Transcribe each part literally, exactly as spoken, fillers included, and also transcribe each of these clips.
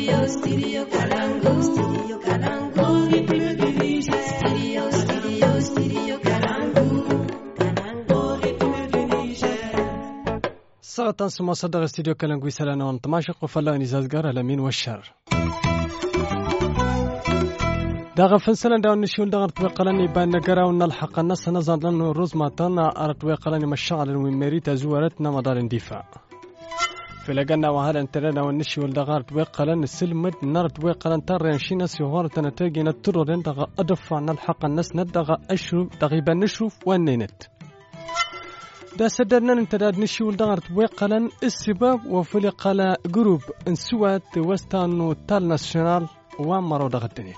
Studio, studio Kalangu. Studio Kalangu. People de Niger. Studio, studio, studio Kalangu. Kalangu. People de Niger. ساعة سما صدق استديو كالنغوي سلانا ونطماشق وفلا نزاز قار الأمين والشر داغ فنسلن داون نشيول داغ توقلني بان نقرا ونلحق الناس نزان لانه الرز ما طلنا ارت وقلني مشغل وميري تزورتنا مدار اندفاع فلقنا وهذا انترنا ونشيول داغ توقلن السلمد نار توقلن ترين شينا سيغور تنتاجي نترودن داغ ادفع نلحق الناس نداغ اشرب داغيبا نشوف ونينت دا سدرنا نتداد نشيول داغ توقلن السباب وفلقلا جروب انسوات وستانو تال ناسيونال وامرو داغ الدنيا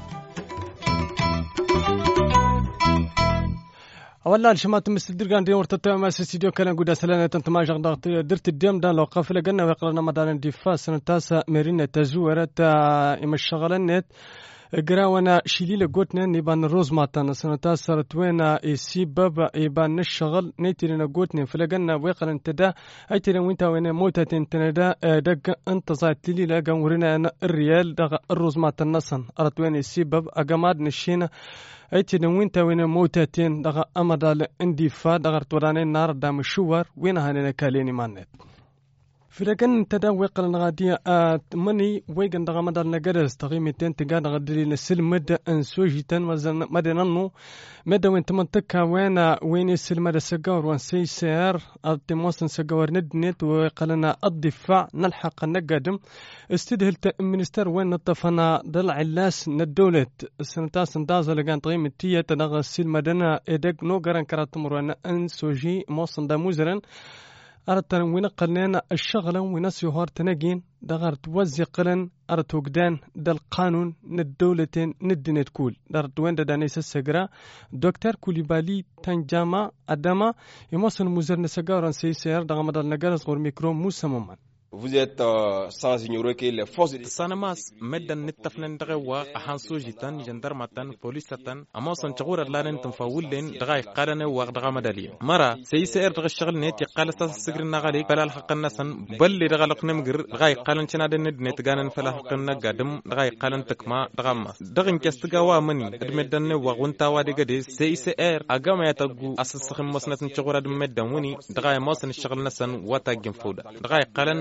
أولا الشمات مستدير كان ديور تتم استديو كلام قد سلانة تنتماج ضغط درت الدم دان لو قافلة قلنا ويقرنا مدار دفاع سنة تاسع مارينا تزورت إما الشغلانات قراونا شيليل قوتنا نبان روز ماتنا سنة تاسع توينا يسبب يبان الشغل نيتينا قوتنا فلقنا ويقرن تدا أيتنا وينتا وين موتة تندا دق أنت زايت لي لقى ورنا الريال دق الروز ماتنا صن أرتوين يسبب أجماد نشينا أيتنا وينتا وين موتتين دغ أمدال اندفاع دغ تورانين نار دام الشوار وين هانينا كاليني مانت فلكن تداوي قلنا غادي مني ويغن دغ مدال نغرس تقيمتين تقا دغ دليل السلم مد انسوجيتن مدننو مد وين تمنتكا وين وين السلم مد سغور وان سي سير التموسن سغور ندنت وقلنا الدفاع نلحق نقدم استدهلت المنستر وين نطفنا دل علاس ندولة سنتاس ندازل لغان تقيمتيه تدغ السلم مدنا ادق نو غران كراتمر وان انسوجي موسن دا مزرن أردتن وين قلنا الشغلة وناس يهار تناجين دغر توزي قلن أردت وجدان دا القانون ندولتين ندنت كول دارت وين دا دانيس السجرة دكتور كوليبالي تنجاما أدما يموصل مزرن سجارا سيسير دغم دال نجارس غور ميكرو موسى ممان. Vous êtes euh, sans ignorer que les forces de Sanamas meddan nittafnen dagawa ahan sojitan gendarmatan polisatan amosan tagura lanen tanfawulen dagay qadane wa daga madali mara sayser daga shagl net yaqala sas sigrin nagali falal haqqan nasan balli daga laqnem gir dagay qalan china den net ganan falal haqqan nagadum dagay qalan takma dagama dagin kastigawa mani admeddan wa gunta wa diga de sayser agama yatagu asas khim masnat tagura meddan woni dagay mosan shagl nasan wa tagin fawda dagay qalan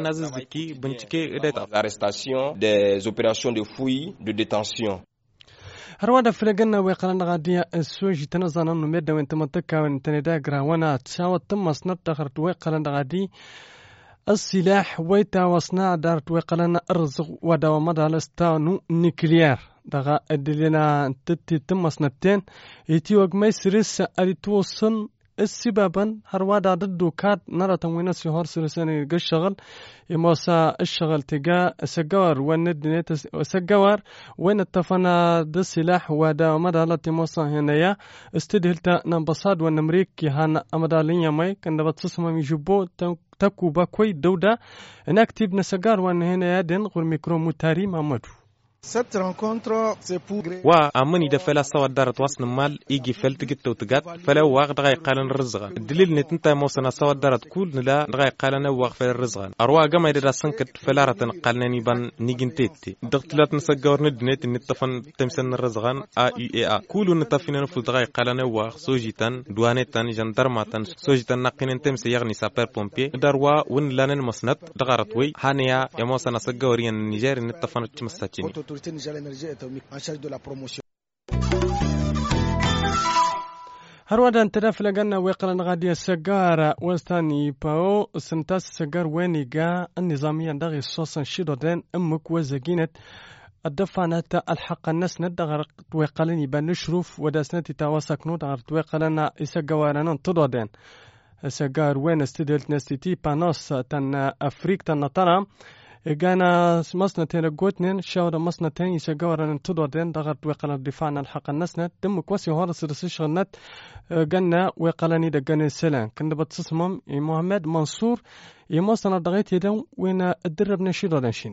l'arrestation des opérations de fouilles de détention. هرودا فلقنا ويقرن غادية السوجي تنظن أنه ميدا وين تمتكا وين تندا قراوانا تشاوت تم مصنط دخرت ويقرن غادي السلاح ويتا وصناع دارت ويقرن الرزق ودوامد على استانو نيكليار دغا ادلنا تتي تم مصنطين يتي وق ميسرس اريتوصن السبابا هروادا ضدو كاد نرى تموينات سيهار سلساني الشغل يموسى الشغل تقا سجوار وندنيت سجوار وين اتفنا د السلاح ودا مدى التي موسى هنايا استدهلتا نمبصاد ونمريك يهانا امدالين يمي كان بتصمم يجبو تكو باكوي دودا نكتب نسجار وان هنايا دين غير ميكرو متاري مامدو Cette rencontre c'est pour wa amani da fela sawa darat wasn mal igi felt git tawtgat fela waq dagay qalan rizqa dalil net inta mosana sawa darat kul nila dagay qalan waq fel rizqa arwa gama ida sankat felaratan qalnani ban nigintetti dagtlat nasagawr nednet nitafan tamsan rizqan a u e a kulu nitafina fu dagay qalan waq sojitan douanetan gendarmatan sojitan naqinen tamsi yagni saper pompier darwa wen lanen masnat dagarat wi haniya ya mosana sagawriyan niger nitafan tmastachini l'autorité nigérienne énergie en charge de la promotion. هروادا انتداف لقنا ويقرن غادي السجارة وستاني باو سنتاس السجار وينيقا النظامية داغي الصوصا شيدودين امك وزاقينت الدفانات الحق الناس ندغر ويقلن يبان نشروف وداسنتي تاواسكنو دغر ويقلنا يسجوارانا تدودين السجار وين استدلت نستيتي بانوس تن افريق تن نطرام جانا مسنتين قوتنين شاورا مسنتين يسجورا تدودين دغرت وقنا الدفاع الحق النسنت دم كوسي هورا سرسيش غنت جنا وقلاني دجنا السلام كنا بتصمم محمد منصور يموصنا دغيت يدون وين الدرب نشيدو دنشيندي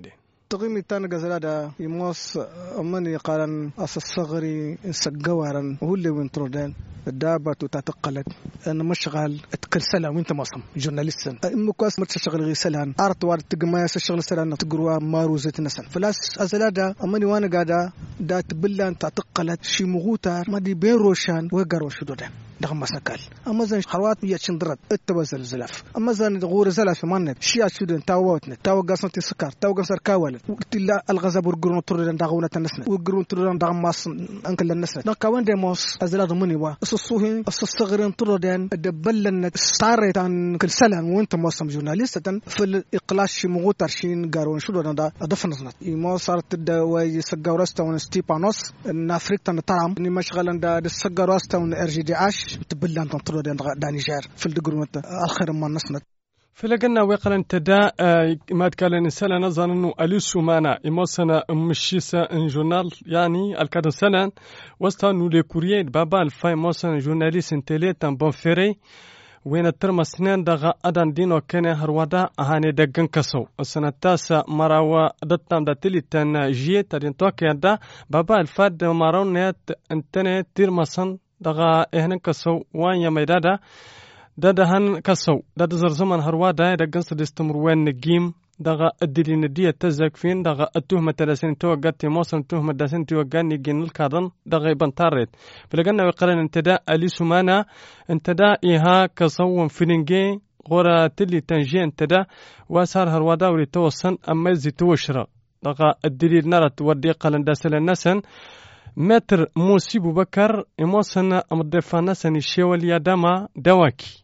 تقيمي تان غزلادا يموس أمني قارن أساس صغري سجوارن وهو اللي وينترودين الدابة تتقلت أنا مشغل أتكل سلام وأنت مصم جورناليستن إما كواس متشغل غير سلام أرت وارد تجمع شغل سلام تقروا ماروزة نسن فلاس أزلادا أمني وأنا قاعدة دا تبلان تتقلت شي مغوتار ما دي بين روشان وقروا شدودن دغم مسكال أما زين خروات مية شندرت التوازل زلف أما زين غور زلف مانت شيا شدن تاوتنا تاو قصنتي سكر تاو قصر كاول وقت لا الغزب ورقرون تردن دغونة النسنة ورقرون تردن دغم ماس أنكل النسنة نكوان ديموس أزلاد مني وا الصوهين الصغرين تردن دبلن ستارت عن كل سلام وأنت موسم جورناليست في الإقلاش مغوتر شين قارون شدودن دا دفنزنت إما صارت الدواي سجاورستون ستيبانوس نافريكتا نترام إني مشغلن دا السجاورستون إرجي عاش تبلان تنطلو دانيجر في الدقرون آخر ما نسند فلقنا ويقلن تدا ما تكالن إنسان نظن إنه أليسو مانا إموسنا مشيسا إن جورنال يعني الكادن سنة وستانو لكوريين بابا الفاي موسنا جورناليس انتلي تنبون فيري وين الترم سنين دغا أدان دينو كان هروادا أهاني دقن كسو السنة التاسع مراوا دتام داتلي تن جيه تدين توكي دا بابا الفاد مراون نيات انتني تيرمسن دغا إهنن كسو وان يميدادا دادا هن كسو دادا زرزمان هروادا دقن سدستمر وين نجيم دغا الدلي ندية تزاك فين دغا التهمة تلاسين توقعت موصل تهمة داسين توقعني جين الكادن دغا يبان تاريت فلقنا وقرن انتدا أليسو مانا انتدا إيها كسو فينينجي غورا تلي تنجي انتدا واسار هروادا ولي توصن أما زي توشرا دغا الدلي نرت ودي قلن داسل النسن متر موسي بوبكر إموسن أمدفانا سني شواليا داما دواكي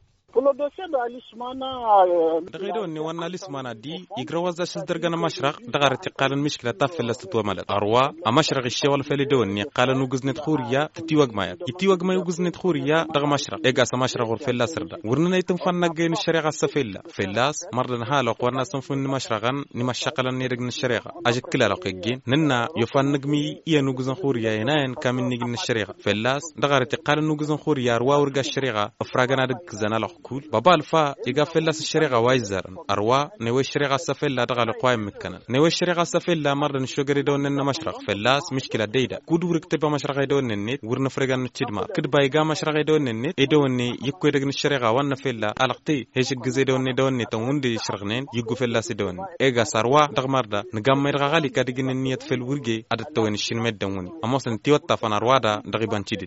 دغيدو اني وانا لسمانا دي يقروز شزدرغنا مشرق دغارتي قال المشكله تفل استو مالت اروا مشرق الشوال فليدو اني قال نو غزنت خوريا تيوغ مايا يتيوغ مايو غزنت خوريا دغ مشرق ايغا مشرق ور فلا سردا ورنا يتنفن نغين الشريعه السفيلا فلاس مرن حالو قرنا سنفن مشرقن نمشقلن نيرغن الشريعه اجت كلا لقيجين ننا يفن نغمي ينو غزن خوريا يناين كامن نيغن الشريعه فلاس دغارتي قال نو غزن خوريا روا ورغا الشريعه افراغنا دغ زنا كول بابا الفا يقا فلاس الشريعة وايزرن أروا نوي الشريعة سفلا دغال قوايم مكنا نوي الشريعة سفلا مرة نشوغري دون إننا مشرق فلاس مشكلة ديدا كودو ركتبا مشرق دون النت ورنا فرقان نتشدما كدبا يقا مشرق دون النت إدوني يكوي دغن الشريعة وانا فلا ألقتي هيش الجزي دوني دوني توني شرغنين يقو فلاس دوني إيغا ساروا دغ مرة نقام يرغا غالي كادقين النية في الورقي عدد توين الشنميد دوني أموسن تيوتا فناروادا دغيبان تشدد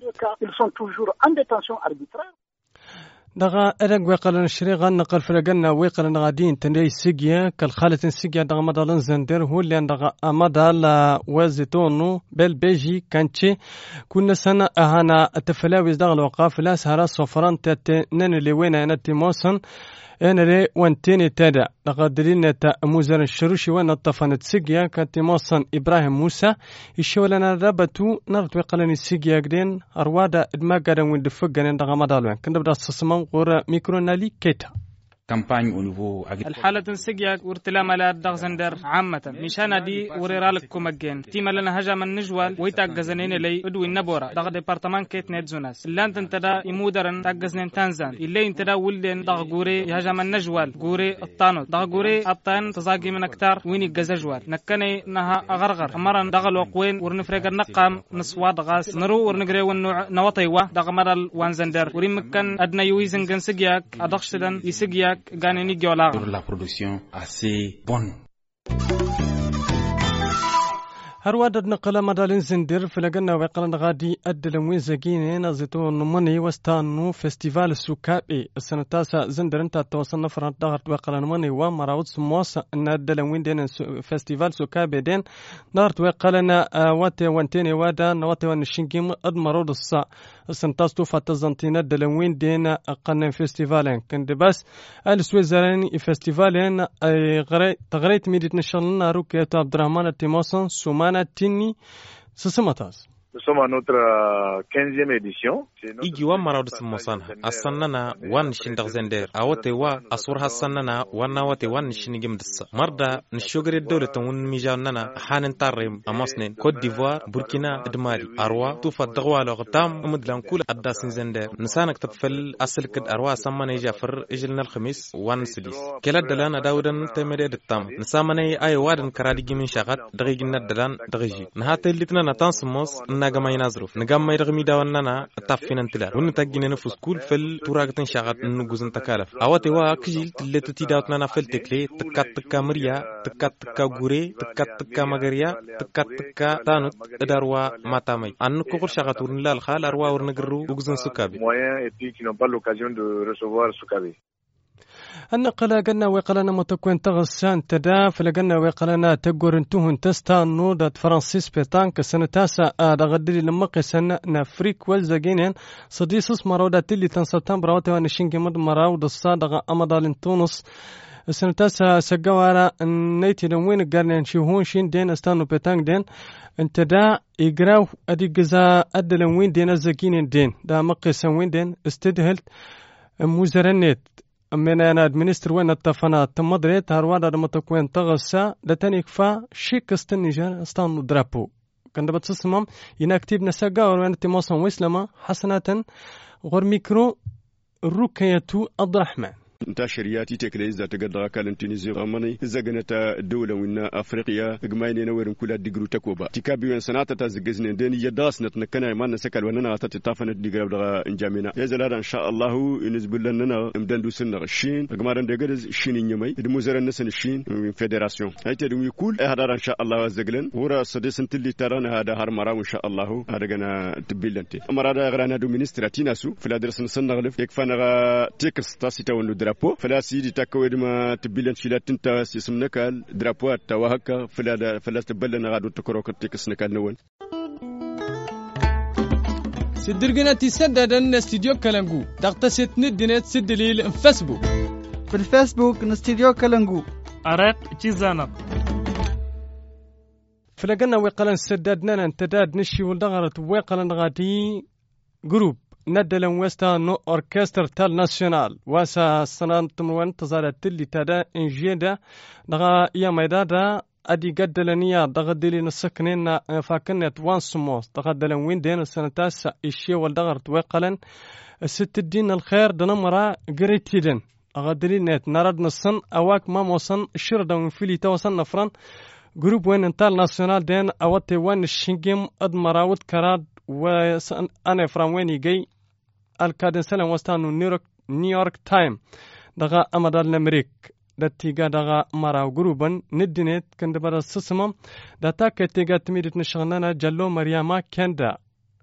دغا أرق ويقلن الشريغة نقل فلقنا ويقلن غادين تندي سيجيا كالخالة سيجيا دغا مدالن زندر هو اللي دغا مدال وزيتونو بالبيجي كانتشي كنا سنة أهانا التفلاويز دغا الوقاف لا سهرا صفران تاتنن اللي وين أنا تيموسن أنا لي وانتيني تادا لقد دليلنا تا موزان الشروشي وانا الطفانة سيجيا كاتيموسن إبراهيم موسى الشولنا رابطو نرد وقلني سيجيا قدين أروادا إدما قادن وين دفقنا دغا مدالوين كنا بدأ السسمان غورا ميكرونالي كيتا كامباني au niveau الحالة سجيا ورتلا ملا دغزندر عامة مشان دي وريرالك كومجين تيما لنا هجم النجوال ويتاجزنين لي ادو النبورة دغ ديبارتمان كيت نيتزوناس لانت انتدا يمودرن تاجزنين تنزان اللي انتدا ولدن دغ غوري هجم النجوال غوري الطانو دغ غوري الطان تزاقي من اكتار ويني جزجوال نكني نها اغرغر امرن دغ الوقوين ورنفرق النقام نصوا دغاس نرو ورنغري ونوع نوطيوا دغ مرال وانزندر وريمكن ادنا يويزن جن سجياك ادخشدن يسجياك pour la production assez bonne. هرواد نقل مدالين زندر فلقنا وقلن غادي أدلم وين زقينين زيتون مني وستانو فستيفال سوكابي السنة التاسعة زندر انت توصلنا فرنت دغرت وقلن مني ومراود سموس ان أدلم وين دين فستيفال سوكابي دين دغرت وقلنا واتي وانتيني وادا نواتي وانشنجيم أدمرود الصا السنة التاسعة فتزنتين أدلم وين دين قلن فستيفالين كند بس السويزرين فستيفالين تغريت ميديت نشلنا روكيت عبد الرحمن التيموسن سومان تيني سسمتاز إيجي ومرة ودس موسانها السننا وان شندق زندير أوتي وا أصورها السننا وانا وتي وان شنيجي مدسة مردا نشوغر الدولة ون ميجاننا حان تاريم أماسنين كوت ديفوار بوركينا إدماري أروا توفى الدغوالو غتام مدلان كل أداسين زندير نسانك تطفل أصل كد أروا سمنا يجافر إجلنا الخميس وان سديس كلا دلان داودن تمريد التام نسامني أي وادن كراديجي من شغات دغيجنا دلان دغيجي نهات اللي تنا نتانس موس نجمع ينازروف نجمع يرغمي داوننا تافين انتلا ونتاجين نفوس كل فل تراجتن شغات نجوزن تكالف أوتي وا كجيل اللي تتيداوتنا نفل تكلي تكات تكا مريا تكات تكا غوري تكات تكا مغريا تكات تكا تانوت إداروا ماتامي أنو كقول شغات ورنلا الخال أروا ورنجرو وجزن سكابي النقل قلنا وقلنا متكون تغسان تدا فلقنا وقلنا تقورنتوهن تستانو دات فرانسيس بيتانك سنة تاسع دغدري لما قسنا نفريك والزاجينين صديسوس مراودا تلي تنسلتان براوتي وانشينكي مد مراود الصادقة أمدال تونس السنة تاسع سجوارا نيتي لوين قرن شيهون شين دين استانو بيتانك دين انت دا يقراو ادي جزا ادلن وين دين الزاجينين دين دا مقسن وين دين استدهلت موزرنت من أنا أدمنستر وين التفنات تمضري تهروادا دمتكوين تغسى لتنيك فا شيك استنجان استانو درابو كان دبت سسمم ينكتب نساقا وين تموصن ويسلما حسنة غور ميكرو ركيتو عبد الرحمن تاشرياتي تكليز ذات قدرة كان تونسي غماني زغنتا دولة وين أفريقيا إجماعي نويرن كل ديجرو تكوبا تكابي وين سنة تزجزن دين يداس نتنكنا ما نسكال وننا تتطافن ديجرو دغا إنجامنا يزال إن شاء الله ينزل لنا إمدان دوسن الشين إجماعي ديجرز الشين ينمي المزار الناس الشين من فيدراسيون هيدا دوي كل هذا إن شاء الله زغلن ورا صديق اللي ترانا هذا هر مرة إن شاء الله هذا جنا تبيلنتي مرة هذا غرانا دو مينستراتينا سو في الأدرس نسنا غلف يكفانا تيكس تاسيتا ونو درابو فلا سيدي تكويد ما تبيلن شيلات تنتا سيسمنك الدرابو توهكا فلا فلا تبلنا غادو تكروك تيكس نكال نون سدرجنا تسدد أن استديو كلانجو تقتصد ندنت سدليل فيسبوك في الفيسبوك نستديو كلانجو أرق تيزانا فلقنا وقلن سددنا انتداد نشي والدغرت وقلن غادي جروب ندلن وستا نو أوركستر تال ناسيونال واسا سنان تمروان تزارت اللي تدا انجيدا دغا يا ميدادا ادي قدلنيا دغا دلي نسكنين فاكنت وان سموس دغا دلن وين دين السنة تاسع الشي والدغرت وقلن ست الدين الخير دنمرا قريتيدن دغا دلي نت نرد نصن اواك ما موصن الشرد ونفيلي توصن نفران جروب وين انتال ناسيونال دين اواتي وان الشنجم ادمراوت كراد وأنا فرامويني جاي الكادن سلام وستانو نيويورك نيويورك تايم دغا أمدال الأمريك دتيجا دغا مرا جروبا ندنت كند برا سسمم دتا كتيجا تميدت نشغلنا جلو مريما كندا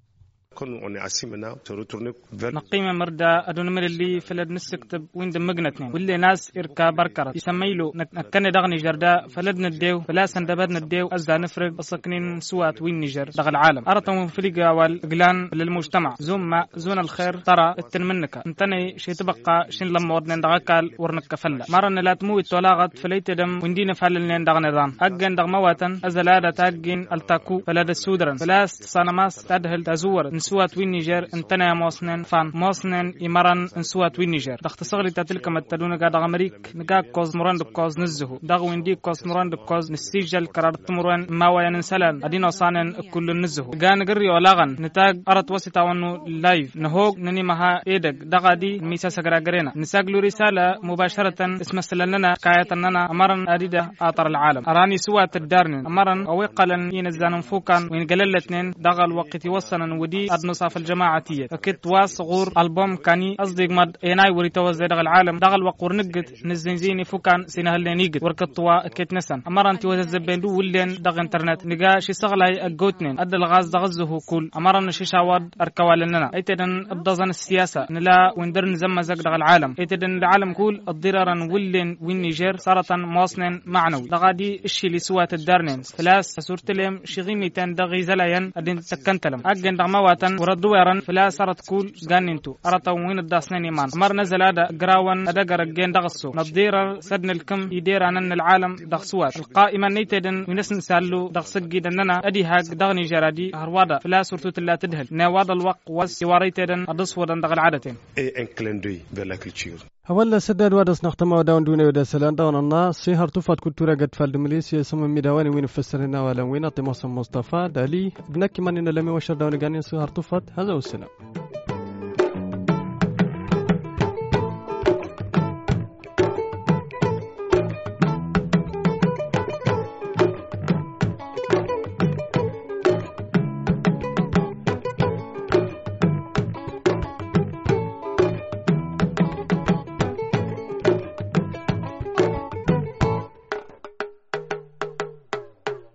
نقيمة مردا أدون مر اللي فلد نسكتب وين دمجنتني واللي ناس إركا بركرت يسميلو نكني دغني جردا فلد نديو فلا سندبد نديو أزدا نفرق بسكنين سوات وين نيجر دغ العالم أرتم فليجا والجلان للمجتمع زوم ما زون الخير ترى التنمنك انتني شي تبقى شين لما ودنا دغكال ورنك فلا مرن لا تموت ولاغت فليت دم وندين فللن دغ نظام أجن دغ مواتن أزلا تاجين التاكو فلاد السودرن فلاس صنماس تدهل تزور نسوات وين نيجر انتنا موسنن فان موسنن يمرن نسوات وين نيجر تختصغلي تلك متدون قاد امريك نقا كوز مرند كوز نزه دغ ويندي كوز مرند كوز نسيجل قرار تمرن ما وين سلان ادينا صانن كل نزه غان غري ولاغن نتاج ارت وستا ونو لايف نهوغ نني مها ايدك دغادي ميسا سغراغرينا نساغلو رساله مباشره اسم سلننا كايتننا امرن اديده اطر العالم اراني سوات الدارن امرن او قلن ينزان فوكان وين قللتنين دغ الوقت وصلن ودي نصاف الجماعتية أكيد واس غور ألبوم كاني أصدق مد إناي وريتوزع دغ العالم دغ الوقور نجت نزنزيني فوكان سينهل نيجت وركتوا أكيد نسن أمر أنت وزبندو ولين دغ إنترنت نجا شي صغلي الجوتنين أد الغاز دغزه كل أمر أن شي شواد أركوالنا أيتدن أبضزن السياسة نلا وندر نزم زق دغ العالم أيتدن العالم كل الضررا ولين وين نيجر صارت مواصن معنوي دغادي الشي لسوات الدارنين ثلاث سورتلم شغيمي تن دغ زلاين أدين تكنتلم أجن دغ موات عامة وردوا يرن فلا صارت كول جانينتو أرتا وين الداسنين يمان مر نزل هذا جراون أدقر الجين دغسو نضير سدن الكم يدير عن العالم دغسوات القائمة نيتدن ونسن سالو دغسق جدنا أدي هاج دغني جرادي هروادا فلا صورتو لا تدهل نواد الوق وسواريتدن أدس ودن دغ العادتين هولا سداد وادس نختم وداون دون ودا سلان داون النا سهر تفات كلتورا قد فالد مليسيا سمم ميداواني وين فسرنا ولا وين طموس مصطفى دالي بنكي من لمي وشر داون غاني سهر تفات هذا والسلام.